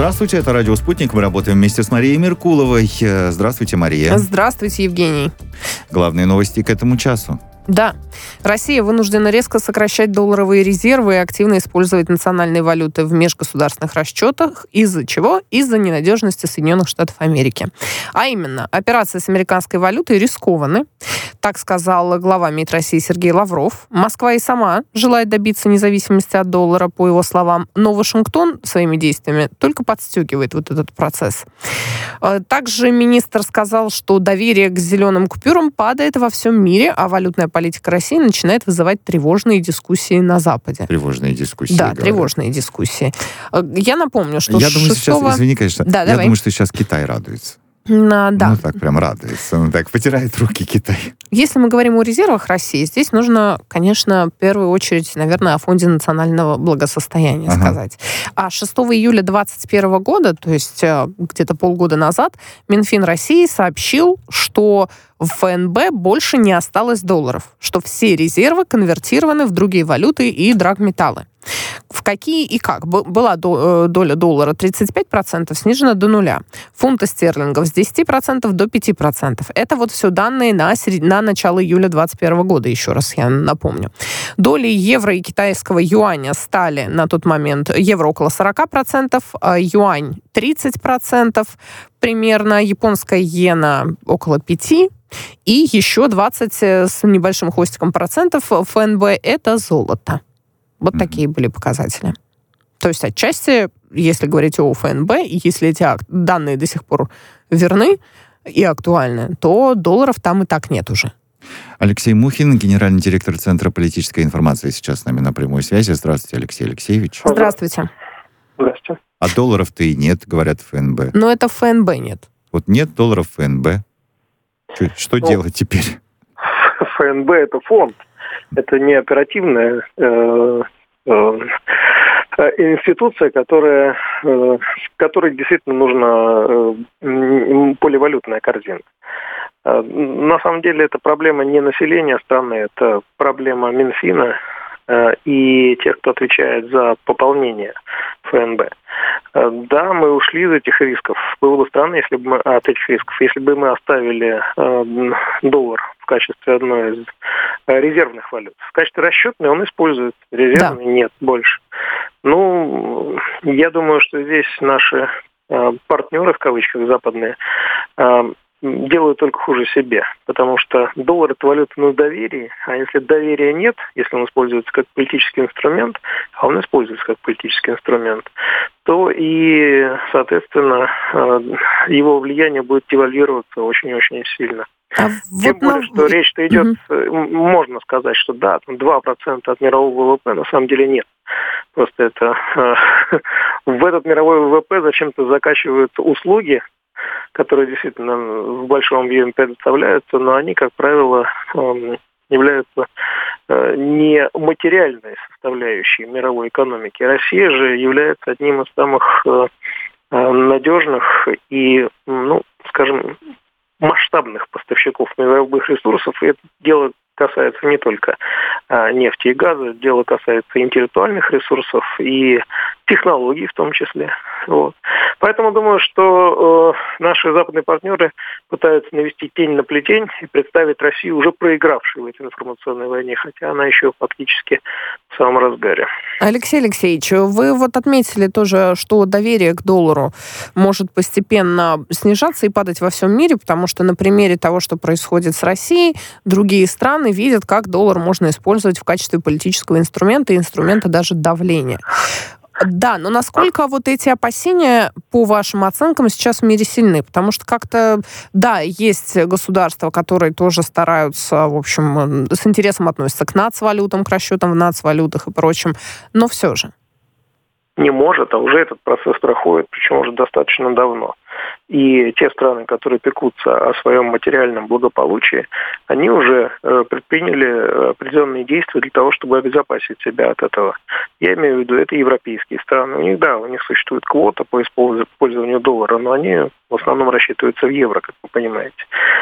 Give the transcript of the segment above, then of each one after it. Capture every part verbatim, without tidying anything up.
Здравствуйте, это «Радио Спутник». Мы работаем вместе с Марией Меркуловой. Здравствуйте, Мария. Здравствуйте, Евгений. Главные новости к этому часу. Да. Россия вынуждена резко сокращать долларовые резервы и активно использовать национальные валюты в межгосударственных расчетах. Из-за чего? Из-за ненадежности Соединенных Штатов Америки. А именно, операции с американской валютой рискованы. Так сказал глава МИД России Сергей Лавров. Москва и сама желает добиться независимости от доллара, по его словам. Но Вашингтон своими действиями только подстегивает вот этот процесс. Также министр сказал, что доверие к зеленым купюрам падает во всем мире, а валютная политика России начинает вызывать тревожные дискуссии на Западе. Тревожные дискуссии. Да, говорят. тревожные дискуссии. Я напомню, что Я думаю, шестого... сейчас, извини, конечно, да, я давай. думаю, что сейчас Китай радуется. А, да. Ну, так прям радуется. Ну, так потирает руки Китай. Если мы говорим о резервах России, здесь нужно, конечно, в первую очередь, наверное, о Фонде национального благосостояния ага. сказать. А шестого июля двадцать первого года, то есть где-то полгода назад, Минфин России сообщил, что в ФНБ больше не осталось долларов, что все резервы конвертированы в другие валюты и драгметаллы. В какие и как? Была доля доллара тридцать пять процентов, снижена до нуля. Фунта стерлингов с десять процентов до пять процентов. Это вот все данные на, серед... на начало июля двадцать первого года, еще раз я напомню. Доли евро и китайского юаня стали на тот момент евро около сорок процентов, юань тридцать процентов, примерно японская иена около пять процентов, и еще двадцать с небольшим хвостиком процентов ФНБ – это золото. Вот mm-hmm. такие были показатели. То есть отчасти, если говорить о ФНБ, и если эти данные до сих пор верны и актуальны, то долларов там и так нет уже. Алексей Мухин, генеральный директор Центра политической информации, сейчас с нами на прямой связи. Здравствуйте, Алексей Алексеевич. Здравствуйте. Здравствуйте. А долларов-то и нет, говорят ФНБ. Но это ФНБ нет. Вот нет долларов ФНБ. Что, что ну, делать теперь? ФНБ – это фонд. Это не оперативная э, э, институция, которая, э, которой действительно нужна э, поливалютная корзина. Э, на самом деле это проблема не населения страны, это проблема Минфина э, и тех, кто отвечает за пополнение ФНБ. Э, да, мы ушли из этих рисков. Было бы странно, если бы мы от этих рисков, если бы мы оставили э, доллар в качестве одной из резервных валют. В качестве расчетной он использует, резервный да. нет больше. Ну, я думаю, что здесь наши э, партнеры, в кавычках, западные, э, делают только хуже себе, потому что доллар – это валюта на доверии, а если доверия нет, если он используется как политический инструмент, а он используется как политический инструмент, то и, соответственно, э, его влияние будет девальвироваться очень-очень сильно. А Тем вот более, на... что речь-то идет, угу. можно сказать, что да, там два процента от мирового ВВП, на самом деле нет. Просто это э, в этот мировой ВВП зачем-то закачивают услуги, которые действительно в большом объеме предоставляются, но они, как правило, э, являются э, не материальной составляющей мировой экономики. Россия же является одним из самых э, надежных и, ну, скажем, масштабных поставщиков мировых ресурсов, и это дело касается не только а, нефти и газа, дело касается интеллектуальных ресурсов и технологий в том числе. Вот. Поэтому думаю, что э, наши западные партнеры пытаются навести тень на плетень и представить Россию уже проигравшей в этой информационной войне, хотя она еще фактически в самом разгаре. Алексей Алексеевич, вы вот отметили тоже, что доверие к доллару может постепенно снижаться и падать во всем мире, потому что на примере того, что происходит с Россией, другие страны видят, как доллар можно использовать в качестве политического инструмента и инструмента даже давления. Да, но насколько вот эти опасения, по вашим оценкам, сейчас в мире сильны? Потому что как-то, да, есть государства, которые тоже стараются, в общем, с интересом относятся к нацвалютам, к расчетам в нацвалютах и прочим, но все же. Не может, а уже этот процесс проходит, причем уже достаточно давно. И те страны, которые пекутся о своем материальном благополучии, они уже э, предприняли определенные действия для того, чтобы обезопасить себя от этого. Я имею в виду, это европейские страны. У них, да, у них существует квота по использованию доллара, но они в основном рассчитываются в евро, как вы понимаете.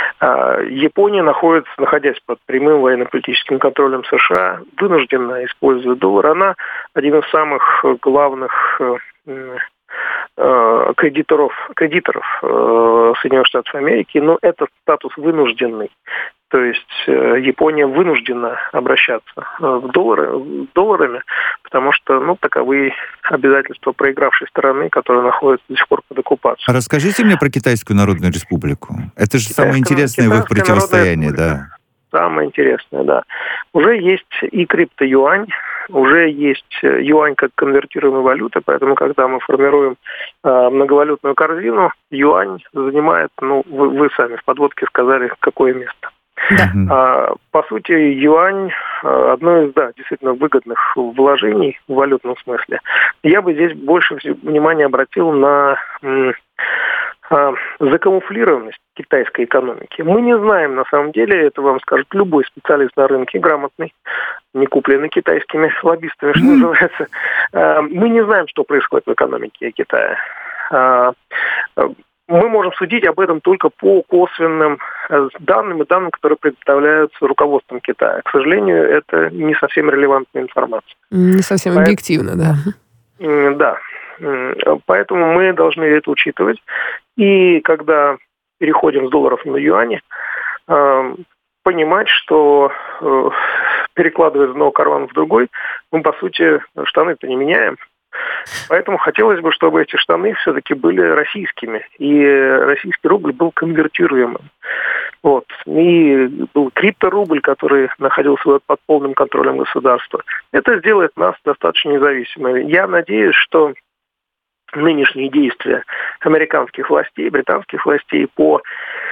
А Япония находится, находясь под прямым военно-политическим контролем США, вынуждена использовать доллар. Она один из самых главных э, кредиторов, кредиторов э, Соединенных Штатов Америки, но это статус вынужденный. То есть э, Япония вынуждена обращаться э, в доллары, долларами, потому что ну, таковы обязательства проигравшей стороны, которая находится до сих пор под оккупацией. Расскажите мне про Китайскую Народную Республику. Это же Китайская, самое интересное в их противостоянии, да. Самое интересное, да. Уже есть и крипто-юань, уже есть юань как конвертируемая валюта, поэтому, когда мы формируем э, многовалютную корзину, юань занимает, ну, вы, вы сами в подводке сказали, какое место. Да. А, по сути, юань а, одно из, да, действительно выгодных вложений в валютном смысле. Я бы здесь больше внимания обратил на м, а, закамуфлированность китайской экономики. Мы не знаем, на самом деле, это вам скажет любой специалист на рынке, грамотный, не купленный китайскими лоббистами, что называется. А, мы не знаем, что происходит в экономике Китая. А, Мы можем судить об этом только по косвенным данным и данным, которые предоставляются руководством Китая. К сожалению, это не совсем релевантная информация. Не совсем Поэтому, объективно, да. Да. Поэтому мы должны это учитывать. И когда переходим с долларов на юани, понимать, что перекладывая из одного кармана в другой, мы, по сути, штаны-то не меняем. Поэтому хотелось бы, чтобы эти штаны все-таки были российскими, и российский рубль был конвертируемым. Вот. И был крипторубль, который находился под полным контролем государства. Это сделает нас достаточно независимыми. Я надеюсь, что нынешние действия американских властей, британских властей по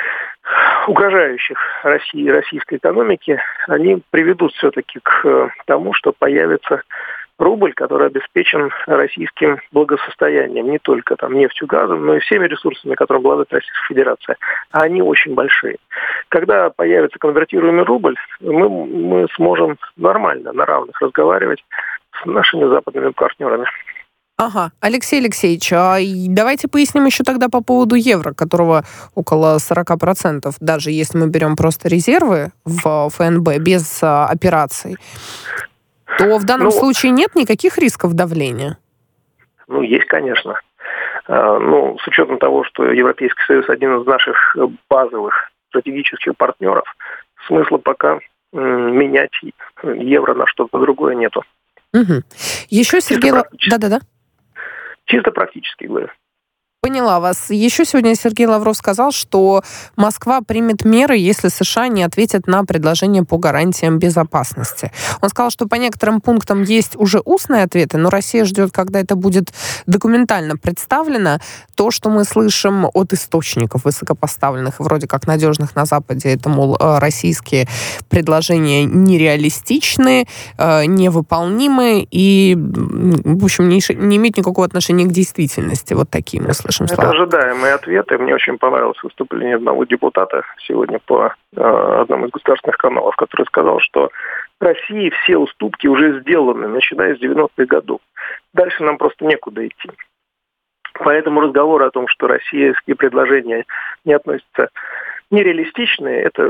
угрожающих России и российской экономике, они приведут все-таки к тому, что появится рубль, который обеспечен российским благосостоянием, не только там нефтью, газом, но и всеми ресурсами, которыми обладает Российская Федерация. А они очень большие. Когда появится конвертируемый рубль, мы, мы сможем нормально, на равных разговаривать с нашими западными партнерами. Ага. Алексей Алексеевич, а давайте поясним еще тогда по поводу евро, которого около сорок процентов, даже если мы берем просто резервы в ФНБ без а, операций, то в данном ну, случае нет никаких рисков давления? Ну, есть, конечно. А, ну, с учетом того, что Европейский Союз один из наших базовых стратегических партнеров, смысла пока м, менять евро на что-то другое нету. Угу. Еще Сергей... Да-да-да. Чисто практически говорю. Поняла вас. Еще сегодня Сергей Лавров сказал, что Москва примет меры, если США не ответят на предложение по гарантиям безопасности. Он сказал, что по некоторым пунктам есть уже устные ответы, но Россия ждет, когда это будет документально представлено. То, что мы слышим от источников высокопоставленных, вроде как надежных на Западе, это, мол, российские предложения нереалистичны, невыполнимы и, в общем, не, не имеют никакого отношения к действительности. Вот такие мы слышим. Это ожидаемые ответы. Мне очень понравилось выступление одного депутата сегодня по э, одному из государственных каналов, который сказал, что России все уступки уже сделаны, начиная с девяностых годов. Дальше нам просто некуда идти. Поэтому разговоры о том, что российские предложения не относятся нереалистичные, это,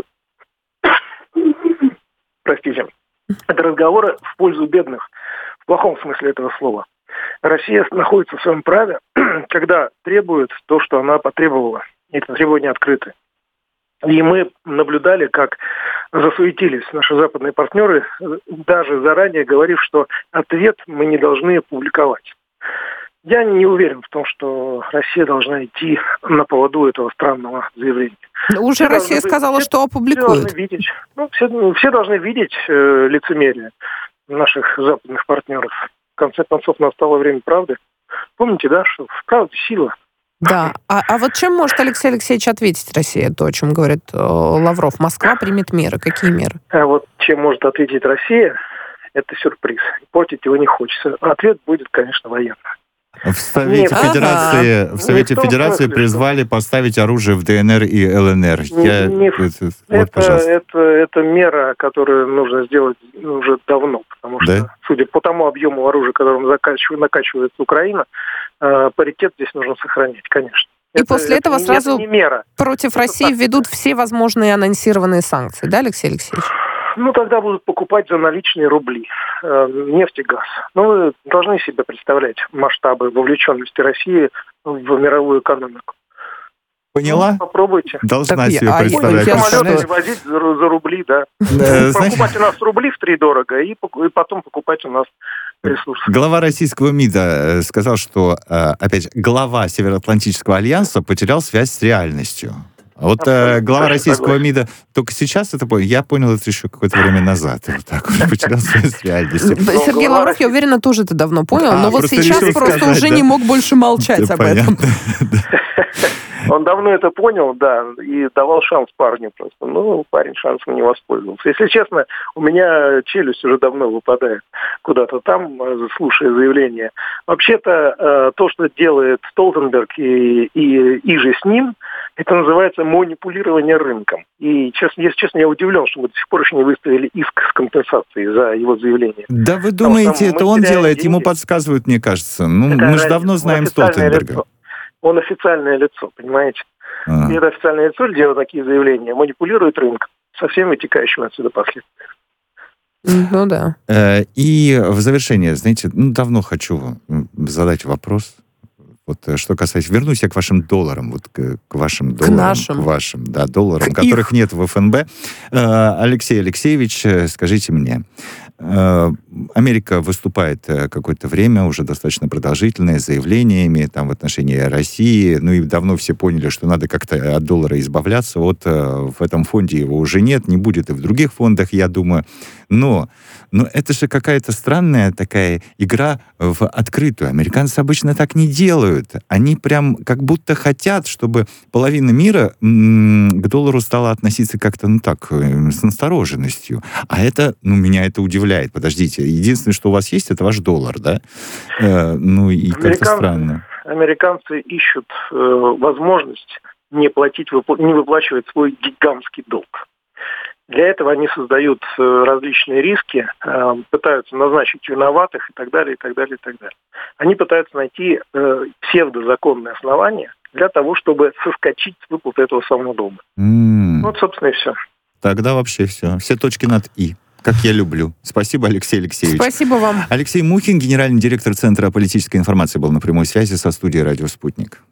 простите, это разговоры в пользу бедных, в плохом смысле этого слова. Россия находится в своем праве, когда требует то, что она потребовала. Эти требования открыты. И мы наблюдали, как засуетились наши западные партнеры, даже заранее говорив, что ответ мы не должны публиковать. Я не уверен в том, что Россия должна идти на поводу этого странного заявления. Уже все Россия сказала, быть, что опубликует. Все, видеть, ну, все, все должны видеть э, лицемерие наших западных партнеров. В конце концов, настало время правды. Помните, да, что в правде сила. Да. А, а вот чем может Алексей Алексеевич ответить Россия, то, о чем говорит э, Лавров? Москва примет меры. Какие меры? А вот чем может ответить Россия, это сюрприз. Портить его не хочется. Ответ будет, конечно, военный. В Совете Нет, Федерации, ага. в Совете не Федерации смысле, призвали что... поставить оружие в ДНР и ЛНР. Не, Я... не... Вот, это, это, это мера, которую нужно сделать уже давно, потому что, да? Судя по тому объему оружия, которым закачивает, накачивается Украина, э, паритет здесь нужно сохранять, конечно. И это, после это этого не, сразу это не мера. против это России так. введут все возможные анонсированные санкции, да, Алексей Алексеевич? Ну, тогда будут покупать за наличные рубли э, нефть и газ. Ну, вы должны себе представлять масштабы вовлеченности России в мировую экономику. Поняла? Ну, попробуйте. Должна Так, себе а представлять. я- Самолеты что- перевозить за, ру- за рубли, да. Э, знаете, Покупать у нас рубли втридорого и, пок- и потом покупать у нас ресурсы. глава российского МИДа э, сказал, что, э, опять же, глава Североатлантического альянса потерял связь с реальностью. А Вот э, Абсолютно, глава точно российского согласен. МИДа только сейчас это понял. Я понял это еще какое-то время назад. Вот так вот, потерял связь с реальностью. Сергей глава Лавров, я уверена, тоже это давно понял, А, но вот просто сейчас решил просто сказать, уже да. не мог больше молчать Да, об этом. понятно. Он давно это понял, да, и давал шанс парню просто. Ну, парень шансом не воспользовался. Если честно, у меня челюсть уже давно выпадает куда-то там, э, слушая заявление. Вообще-то, э, то, что делает Столтенберг и, и, и же с ним, это называется манипулирование рынком. И, честно, если честно, я удивлен, что мы до сих пор еще не выставили иск с компенсацией за его заявление. Да вы Потому думаете, что это мы он теряем делает? Ему деньги. подсказывают, мне кажется. Ну, Какая мы же разница? давно Он знаем официальное Столтенберга. лицо. Он официальное лицо, понимаете? А. И это официальное лицо делает такие заявления, манипулирует рынком со всеми вытекающими отсюда последствиями. Ну да. Э, И в завершение, знаете, ну, давно хочу м, задать вопрос. Вот э, что касается... Вернусь я к вашим долларам, вот к, к вашим долларам. нашим. К вашим, да, долларам, К которых нет в ФНБ. Э, Алексей Алексеевич, э, скажите мне, э, Америка выступает э, какое-то время, уже достаточно продолжительное, с заявлениями там, в отношении России. Ну и давно все поняли, что надо как-то от доллара избавляться. Вот э, в этом фонде его уже нет, не будет и в других фондах, я думаю. Но, но это же какая-то странная такая игра в открытую. Американцы обычно так не делают. Они прям как будто хотят, чтобы половина мира м, к доллару стала относиться как-то, ну так, э, с настороженностью. А это, ну, меня это удивляет. Подождите, единственное, что у вас есть, это ваш доллар, да? Э, ну, и как-то Американцы- странно. Американцы ищут э, возможность не платить, выпла- не выплачивать свой гигантский долг. Для этого они создают э, различные риски, э, пытаются назначить виноватых и так далее, и так далее, и так далее. Они пытаются найти э, псевдозаконные основания для того, чтобы соскочить с выплаты этого самого долга. М, Вот, собственно, и все. Тогда вообще все. Все точки над «и». Как я люблю. Спасибо, Алексей Алексеевич. Спасибо вам. Алексей Мухин, генеральный директор Центра политической информации, был на прямой связи со студией «Радио Спутник».